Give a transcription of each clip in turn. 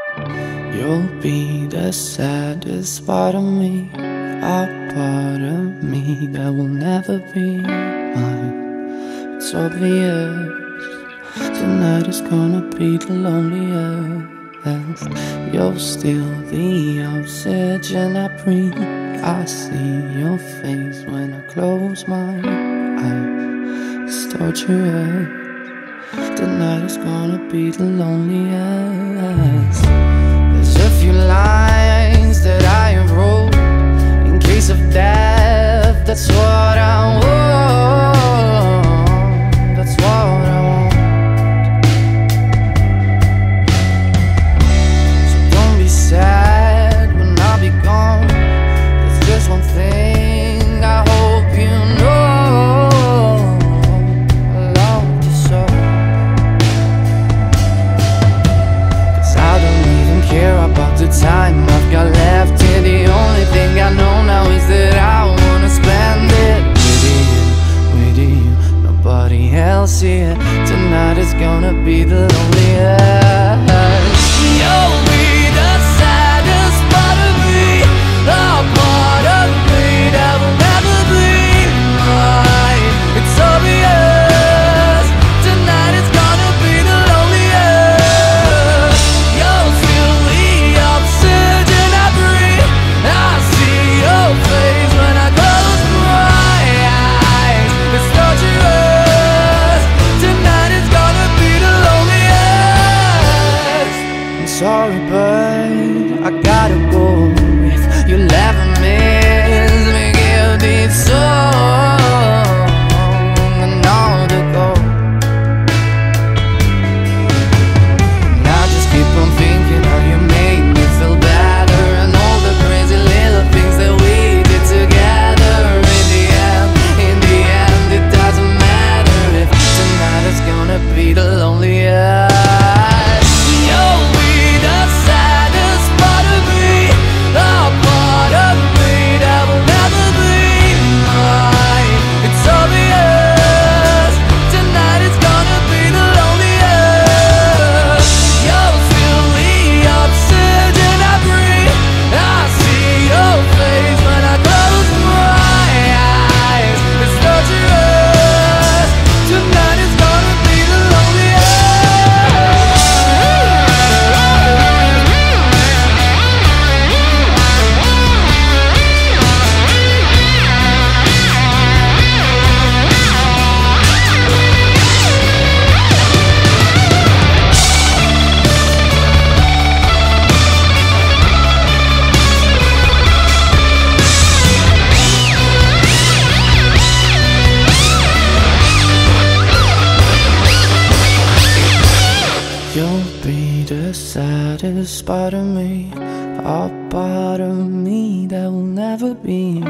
You'll be the saddest part of me, a part of me that will never be mine. It's obvious tonight is gonna be the loneliest. You're still the oxygen I breathe. I see your face when I close my eyes. It's torturous. Tonight is gonna be the loneliest. There's a few lines that I have wrote in case of death. That's what I want. That's what I want. So don't be sad when I'll be gone. There's just one thing I hope you know. I love you so. Care about the time I've got left here. The only thing I know now is that I wanna spend it with you, nobody else here. Tonight is gonna be the loneliest. You'll be the saddest part of me, the part of me that will never be mine. It's obvious, tonight is gonna be the loneliest. You'll feel the oxygen I breathe. I see your face when I close my eyes. It's torturous. Tonight is gonna be the loneliest. I'm sorry, but I gotta go. If you'll ever miss me, give this song another go. And I just keep on thinking how you made me feel better, and all the crazy little things that we did together. In the end, it doesn't matter if tonight is gonna be the loneliest. You'll be the saddest part of me, the part of me that will never be mine. It's obvious, tonight is gonna be the loneliest. You'll feel the oxygen I breathe. I see your face when I close my eyes. It's torturous. Tonight is gonna be the You'll be the saddest part of me, a part of me that will never be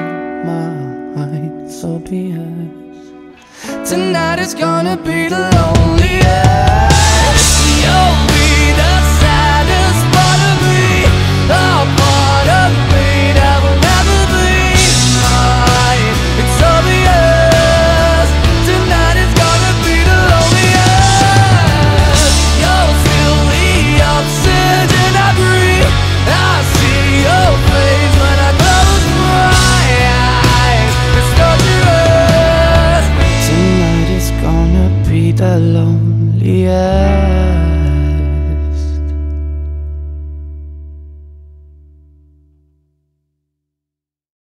mine. So be it. Tonight is gonna be the loneliest.